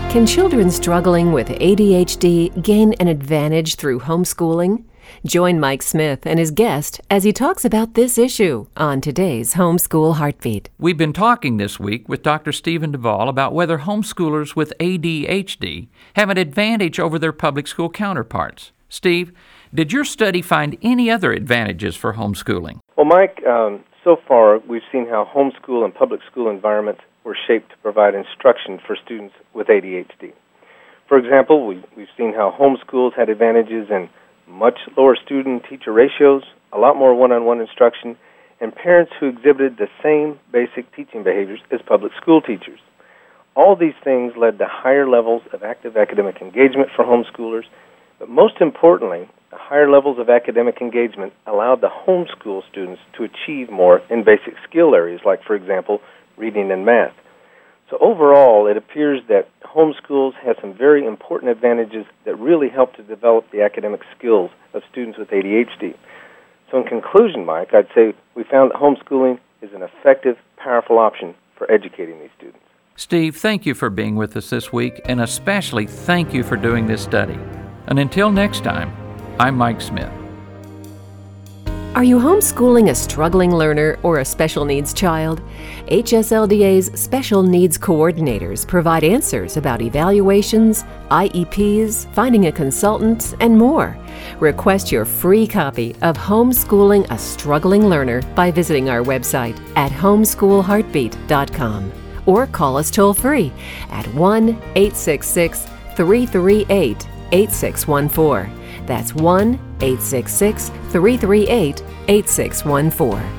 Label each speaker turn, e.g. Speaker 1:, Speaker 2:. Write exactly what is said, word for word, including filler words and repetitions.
Speaker 1: Can children struggling with A D H D gain an advantage through homeschooling? Join Mike Smith and his guest as he talks about this issue on today's Homeschool Heartbeat.
Speaker 2: We've been talking this week with Doctor Stephen Duvall about whether homeschoolers with A D H D have an advantage over their public school counterparts. Steve, did your study find any other advantages for homeschooling?
Speaker 3: Well, Mike, um, so far we've seen how homeschool and public school environments were shaped to provide instruction for students with A D H D. For example, we, we've seen how homeschools had advantages in much lower student-teacher ratios, a lot more one-on-one instruction, and parents who exhibited the same basic teaching behaviors as public school teachers. All these things led to higher levels of active academic engagement for homeschoolers, but most importantly, the higher levels of academic engagement allowed the homeschool students to achieve more in basic skill areas like, for example, reading and math. So overall, it appears that homeschools have some very important advantages that really help to develop the academic skills of students with A D H D. So in conclusion, Mike, I'd say we found that homeschooling is an effective, powerful option for educating these students.
Speaker 2: Steve, thank you for being with us this week, and especially thank you for doing this study. And until next time, I'm Mike Smith.
Speaker 1: Are you homeschooling a struggling learner or a special needs child? H S L D A's Special Needs Coordinators provide answers about evaluations, I E Ps, finding a consultant, and more. Request your free copy of Homeschooling a Struggling Learner by visiting our website at homeschool heartbeat dot com or call us toll-free at one eight six six, three three eight, eight six one four. That's one eight six six, three three eight, eight six one four.